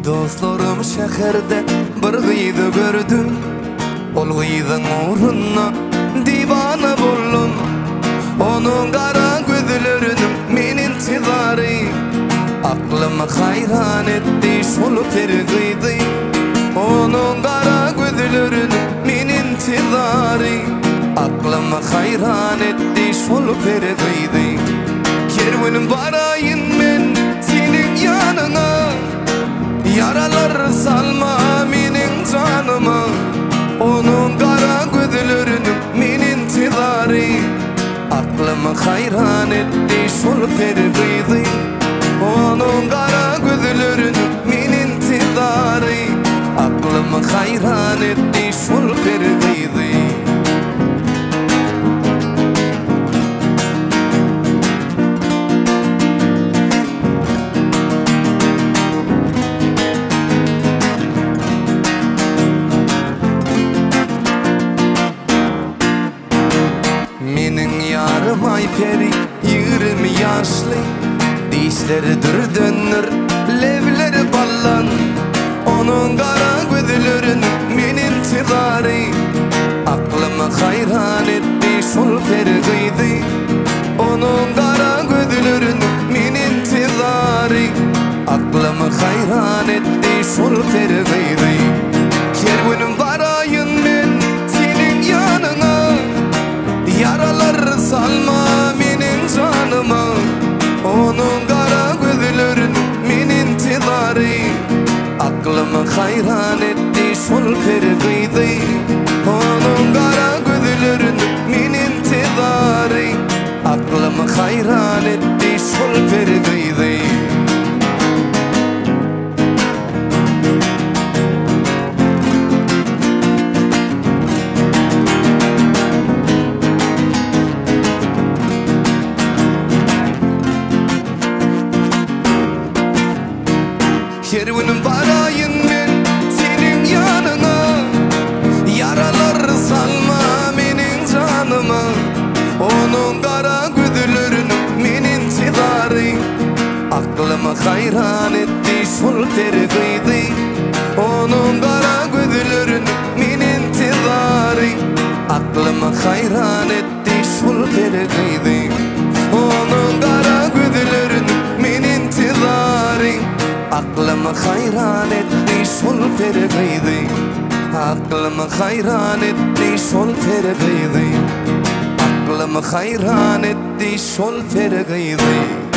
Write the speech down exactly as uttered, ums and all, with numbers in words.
Dostlarım şehirde bir gıydı gördüm. Ol gıydın uğruna divana boldum. Onun kara gözlerinin men intizari aklımı hayran etti şol bir gıydı. Onun kara gözlerinin men intizari aklımı hayran etti şol bir gıydı. Kervanım varayın men senin yanına, yaralar salma menin canıma. Onun kara gözlerinin men intizari aklımı hayran etti şol bir gıydı. Onun kara gözlerinin men intizari aklımı hayran etti şol bir gıydı. Menin yarım ay peri yirmi yaşlı, dişleri dur dönür, levleri ballan. Onun kara gözlerinin men intizari aklımı hayran etti şol bir gıydı. Onun kara gözlerinin men intizari aklımı hayran etti şol bir gıydı. Kervanım varayın men senin yanına, yaralar salma menin canıma. Onun kara gözlerinin men intizari aklımı hayran etti şol bir gıydı. Onun kara gözlerinin men intizari aklımı hayran etti şol bir gıydı. Kervanım varayın men senin yanına, yaralar salma menin canıma. Onun kara gözlerinin men intizari aklımı hayran etti şol bir gıydı. Onun kara gözlerinin men intizari aklımı hayran etti şol bir gıydı. Onun kara gözlerinin men intizari aklımı hayran etti şol bir gıydı. Aklımı hayran etti şol bir gıydı. Aklımı hayran etti şol bir gıydı.